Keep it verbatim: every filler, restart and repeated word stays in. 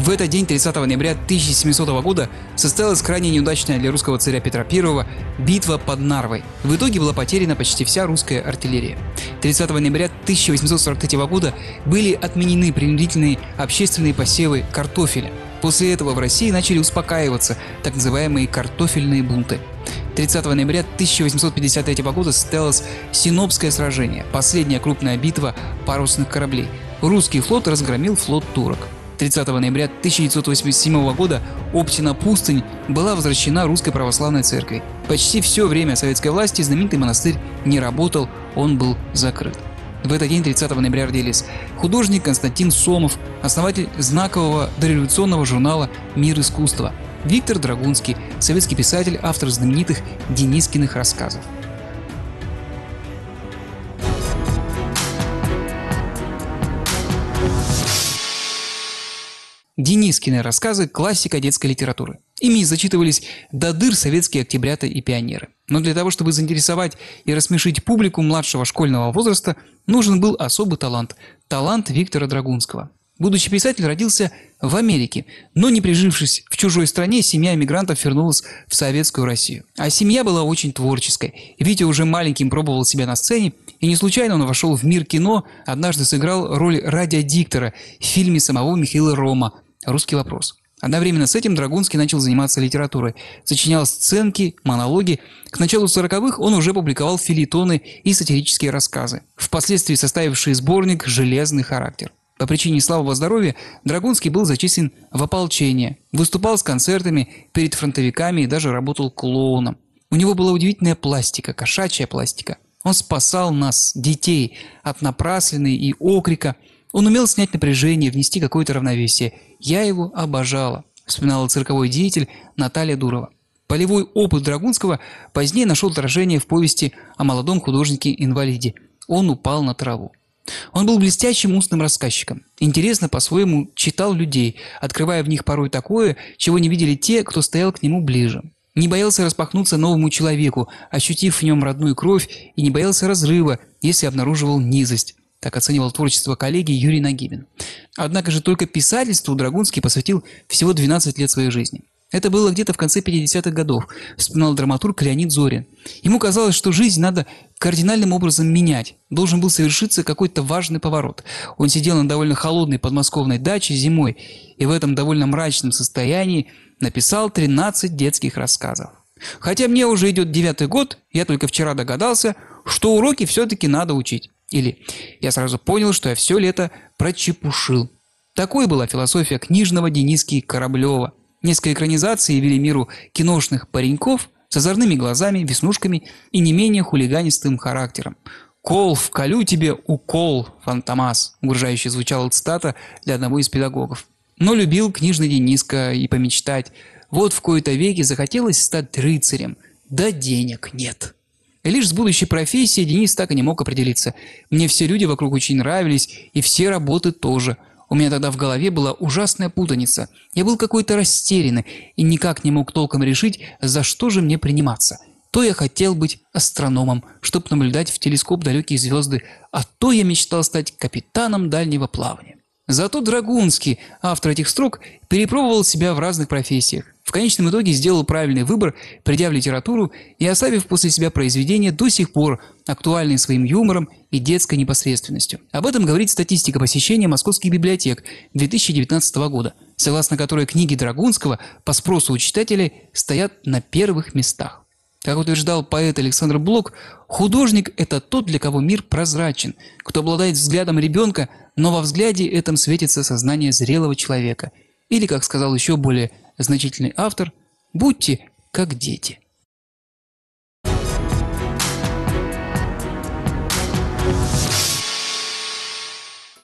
В этот день, тридцатого ноября тысяча семисотого года, состоялась крайне неудачная для русского царя Петра Первого битва под Нарвой. В итоге была потеряна почти вся русская артиллерия. тридцатого ноября тысяча восемьсот сорок третьего года были отменены принудительные общественные посевы картофеля. После этого в России начали успокаиваться так называемые картофельные бунты. тридцатого ноября тысяча восемьсот пятьдесят третьего года состоялось Синопское сражение, последняя крупная битва парусных кораблей. Русский флот разгромил флот турок. тридцатого ноября тысяча девятьсот восемьдесят седьмого года Оптина пустынь была возвращена Русской Православной Церкви. Почти все время советской власти знаменитый монастырь не работал, он был закрыт. В этот день, тридцатого ноября, родились художник Константин Сомов, основатель знакового дореволюционного журнала «Мир искусства», Виктор Драгунский, советский писатель, автор знаменитых Денискиных рассказов. Денискины рассказы – классика детской литературы. Ими зачитывались до дыр советские октябрята и пионеры. Но для того, чтобы заинтересовать и рассмешить публику младшего школьного возраста, нужен был особый талант – талант Виктора Драгунского. Будущий писатель родился в Америке, но не прижившись в чужой стране, семья эмигрантов вернулась в советскую Россию. А семья была очень творческой. Витя уже маленьким пробовал себя на сцене, и не случайно он вошел в мир кино, однажды сыграл роль радиодиктора в фильме самого Михаила Рома «Русский вопрос». Одновременно с этим Драгунский начал заниматься литературой, сочинял сценки, монологи. К началу сороковых он уже публиковал фельетоны и сатирические рассказы, впоследствии составившие сборник «Железный характер». По причине слабого здоровья Драгунский был зачислен в ополчение, выступал с концертами перед фронтовиками и даже работал клоуном. У него была удивительная пластика, кошачья пластика. Он спасал нас, детей, от напраслины и окрика. Он умел снять напряжение, внести какое-то равновесие. Я его обожала, вспоминала цирковой деятель Наталья Дурова. Полевой опыт Драгунского позднее нашел отражение в повести о молодом художнике-инвалиде. Он упал на траву. Он был блестящим устным рассказчиком. Интересно по-своему читал людей, открывая в них порой такое, чего не видели те, кто стоял к нему ближе. Не боялся распахнуться новому человеку, ощутив в нем родную кровь, и не боялся разрыва, если обнаруживал низость. Так оценивал творчество коллеги Юрий Нагибин. Однако же только писательству Драгунский посвятил всего двенадцать лет своей жизни. Это было где-то в конце пятидесятых годов, вспоминал драматург Леонид Зорин. Ему казалось, что жизнь надо кардинальным образом менять. Должен был совершиться какой-то важный поворот. Он сидел на довольно холодной подмосковной даче зимой и в этом довольно мрачном состоянии написал тринадцать детских рассказов. Хотя мне уже идет девятый год, я только вчера догадался, что уроки все-таки надо учить. Или я сразу понял, что я все лето прочепушил. Такой была философия книжного Дениски Кораблева. Несколько экранизаций явили миру киношных пареньков с озорными глазами, веснушками и не менее хулиганистым характером. «Кол, вколю тебе укол, Фантомас», угрожающе звучала цитата для одного из педагогов. Но любил книжный Дениска и помечтать. Вот в кои-то веки захотелось стать рыцарем, да денег нет. И лишь с будущей профессией Денис так и не мог определиться. Мне все люди вокруг очень нравились, и все работы тоже. У меня тогда в голове была ужасная путаница. Я был какой-то растерянный и никак не мог толком решить, за что же мне приниматься. То я хотел быть астрономом, чтобы наблюдать в телескоп далекие звезды, а то я мечтал стать капитаном дальнего плавания. Зато Драгунский, автор этих строк, перепробовал себя в разных профессиях. В конечном итоге сделал правильный выбор, придя в литературу и оставив после себя произведения до сих пор актуальные своим юмором и детской непосредственностью. Об этом говорит статистика посещения московских библиотек две тысячи девятнадцатого года, согласно которой книги Драгунского по спросу у читателей стоят на первых местах. Как утверждал поэт Александр Блок, художник – это тот, для кого мир прозрачен, кто обладает взглядом ребенка, но во взгляде этом светится сознание зрелого человека. Или, как сказал еще более значительный автор, будьте как дети.